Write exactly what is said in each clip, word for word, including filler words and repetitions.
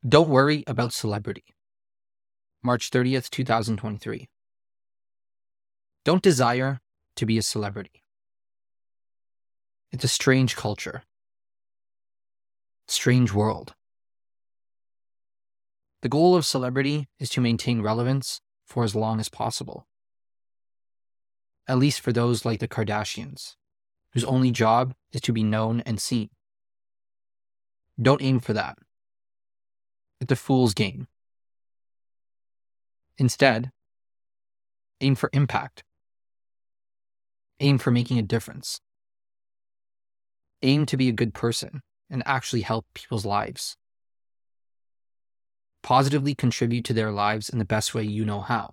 Don't worry about celebrity. March thirtieth, twenty twenty-three. Don't desire to be a celebrity. It's a strange culture. Strange world. The goal of celebrity is to maintain relevance for as long as possible. At least for those like the Kardashians, whose only job is to be known and seen. Don't aim for that. It's a fool's game. Instead, aim for impact. Aim for making a difference. Aim to be a good person and actually help people's lives. Positively contribute to their lives in the best way you know how.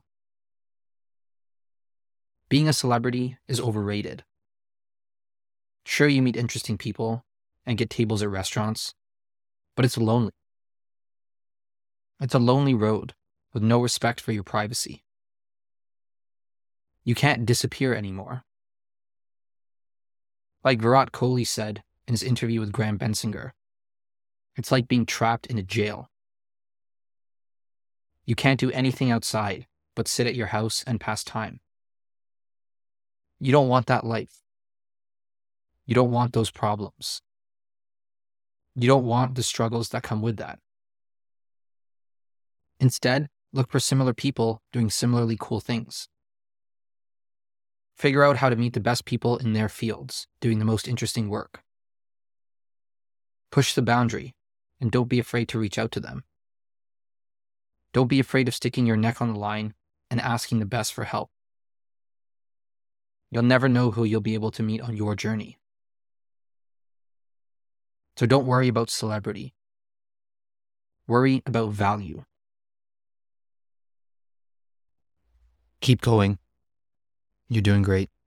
Being a celebrity is overrated. Sure, you meet interesting people and get tables at restaurants, but it's lonely. It's a lonely road with no respect for your privacy. You can't disappear anymore. Like Virat Kohli said in his interview with Graham Bensinger, it's like being trapped in a jail. You can't do anything outside but sit at your house and pass time. You don't want that life. You don't want those problems. You don't want the struggles that come with that. Instead, look for similar people doing similarly cool things. Figure out how to meet the best people in their fields, doing the most interesting work. Push the boundary, and don't be afraid to reach out to them. Don't be afraid of sticking your neck on the line and asking the best for help. You'll never know who you'll be able to meet on your journey. So don't worry about celebrity. Worry about value. Keep going. You're doing great.